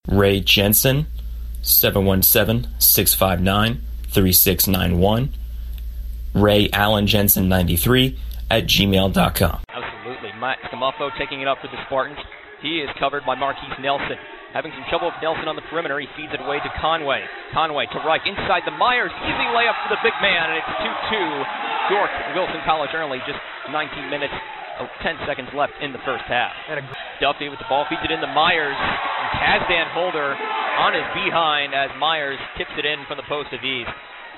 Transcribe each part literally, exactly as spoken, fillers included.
Ray Jensen, seven one seven, six five nine, three six nine one. Ray Allen Jensen ninety-three at gmail dot com. Absolutely. Max Camafo taking it up for the Spartans. He is covered by Marquise Nelson. Having some trouble with Nelson on the perimeter, he feeds it away to Conway. Conway to Reich, inside the Myers. Easy layup for the big man, and it's two two. York, Wilson College early, just nineteen minutes, oh, ten seconds left in the first half. And a Duffy with the ball, feeds it in to Myers. And Kazdan Holder on his behind as Myers tips it in from the post of East.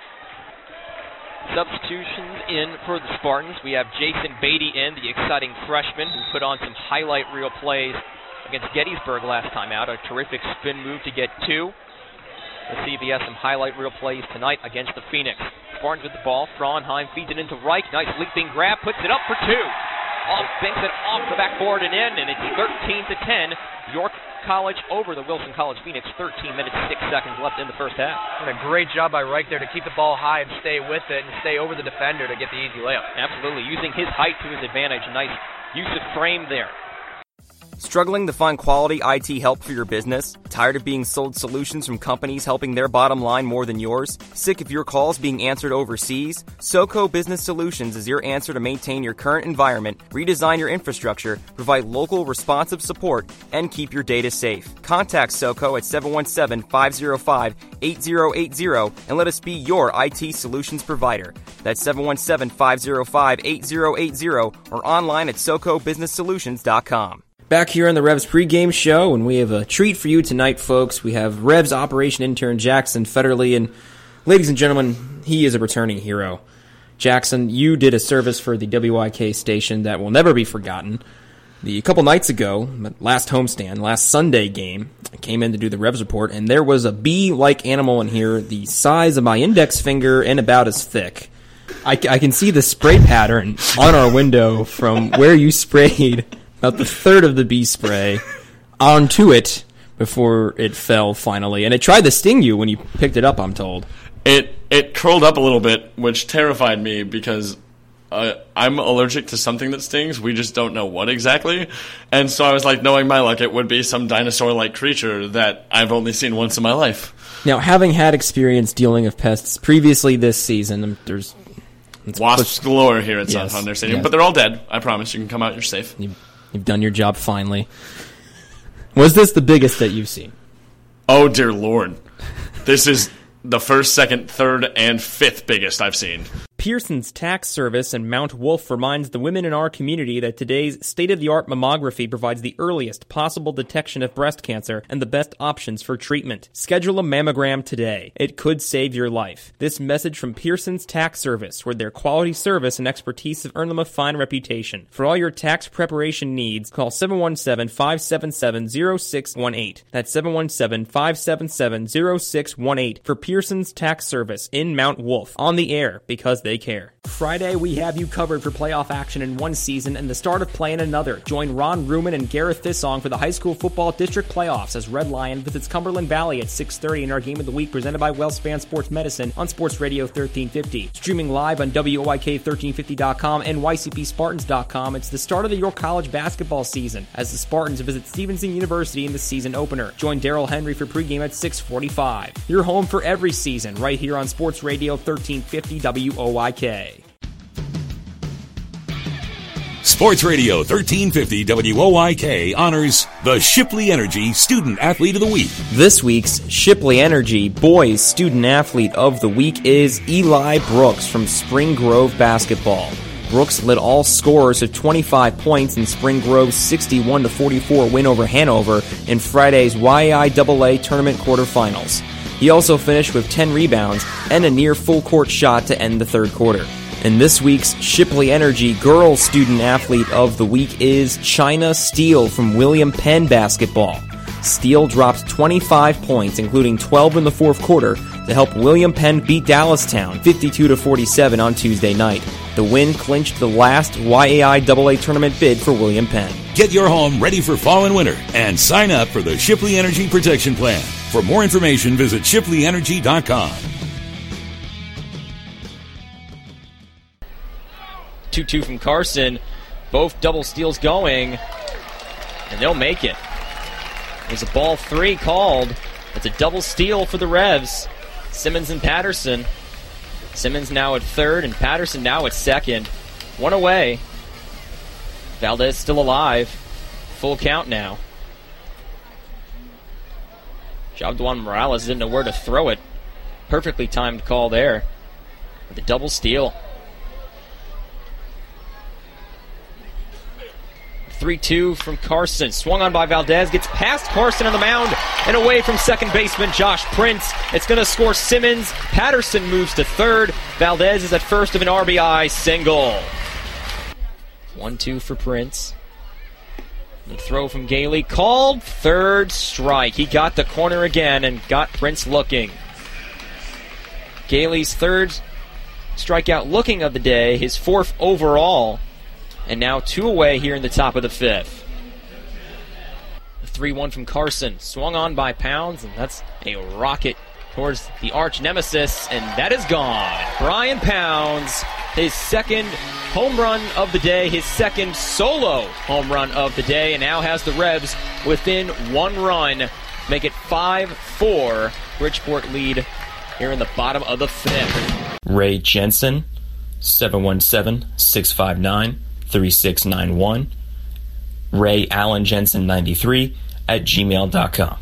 Substitutions in for the Spartans. We have Jason Beatty in, the exciting freshman who put on some highlight reel plays against Gettysburg last time out. A terrific spin move to get two. Let's see if he has some highlight reel plays tonight against the Phoenix. Spartans with the ball. Frauenheim feeds it into Reich. Nice leaping grab. Puts it up for two. Off, banks it off the backboard and in, and it's thirteen to ten. York College over the Wilson College Phoenix. thirteen minutes, six seconds left in the first half. And a great job by Reich there to keep the ball high and stay with it and stay over the defender to get the easy layup. Absolutely. Using his height to his advantage. Nice use of frame there. Struggling to find quality I T help for your business? Tired of being sold solutions from companies helping their bottom line more than yours? Sick of your calls being answered overseas? SoCo Business Solutions is your answer to maintain your current environment, redesign your infrastructure, provide local responsive support, and keep your data safe. Contact SoCo at seven one seven, five zero five, eight zero eight zero and let us be your I T solutions provider. That's seven one seven, five zero five, eight zero eight zero or online at soco business solutions dot com. Back here on the Revs pregame show, and we have a treat for you tonight, folks. We have Revs operation intern Jackson Federley, and ladies and gentlemen, he is a returning hero. Jackson, you did a service for the W I K station that will never be forgotten. The, a couple nights ago, last homestand, last Sunday game, I came in to do the Revs report, and there was a bee-like animal in here the size of my index finger and about as thick. I, I can see the spray pattern on our window from where you sprayed about the third of the bee spray onto it before it fell finally. And it tried to sting you when you picked it up, I'm told. It it curled up a little bit, which terrified me because uh, I'm allergic to something that stings. We just don't know what exactly. And so I was like, knowing my luck, it would be some dinosaur-like creature that I've only seen once in my life. Now, having had experience dealing with pests previously this season, there's... Wasps galore here at yes, South Hunter Stadium, yes. But they're all dead. I promise. You can come out, you're safe. You, you've done your job finally. Was this the biggest that you've seen? Oh, dear Lord. This is the first, second, third, and fifth biggest I've seen. Pearson's Tax Service in Mount Wolf reminds the women in our community that today's state-of-the-art mammography provides the earliest possible detection of breast cancer and the best options for treatment. Schedule a mammogram today. It could save your life. This message from Pearson's Tax Service, where their quality service and expertise have earned them a fine reputation. For all your tax preparation needs, call seven one seven, five seven seven, zero six one eight. That's seven one seven, five seven seven, zero six one eight for Pearson's Tax Service in Mount Wolf. On the air, because they care. Friday, we have you covered for playoff action in one season and the start of play in another. Join Ron Ruman and Gareth Thissong for the high school football district playoffs as Red Lion visits Cumberland Valley at six thirty in our Game of the Week presented by WellSpan Sports Medicine on Sports Radio thirteen fifty. Streaming live on W O I K thirteen fifty dot com and Y C P Spartans dot com, it's the start of the York College basketball season as the Spartans visit Stevenson University in the season opener. Join Daryl Henry for pregame at six forty-five. You're home for every season right here on Sports Radio thirteen fifty W O I K. Sports Radio thirteen fifty W O I K honors the Shipley Energy Student Athlete of the Week. This week's Shipley Energy Boys Student Athlete of the Week is Eli Brooks from Spring Grove Basketball. Brooks led all scorers of twenty-five points in Spring Grove's sixty-one to forty-four win over Hanover in Friday's Y A I A A Tournament quarterfinals. He also finished with ten rebounds and a near full-court shot to end the third quarter. And this week's Shipley Energy Girls Student Athlete of the Week is China Steele from William Penn Basketball. Steele dropped twenty-five points, including twelve in the fourth quarter, to help William Penn beat Dallastown fifty-two to forty-seven on Tuesday night. The win clinched the last Y A I A A tournament bid for William Penn. Get your home ready for fall and winter and sign up for the Shipley Energy Protection Plan. For more information, visit shipley energy dot com. two two from Carson. Both double steals going, and they'll make it. There's a ball three called. It's a double steal for the Revs. Simmons and Patterson. Simmons now at third and Patterson now at second. One away. Valdez still alive. Full count now. Jabduan Morales didn't know where to throw it. Perfectly timed call there. With a double steal. three two from Carson. Swung on by Valdez. Gets past Carson on the mound and away from second baseman Josh Prince. It's going to score Simmons. Patterson moves to third. Valdez is at first of an R B I single. one two for Prince. The throw from Gailey called. Third strike. He got the corner again and got Prince looking. Gailey's third strikeout looking of the day. His fourth overall. And now two away here in the top of the fifth. three one from Carson. Swung on by Pounds, and that's a rocket towards the arch nemesis, and that is gone. Brian Pounds, his second home run of the day, his second solo home run of the day, and now has the Revs within one run. Make it five four. Bridgeport lead here in the bottom of the fifth. Ray Jensen, seven one seven, six five nine, three six nine one. Ray Allen Jensen ninety-three at gmail dot com.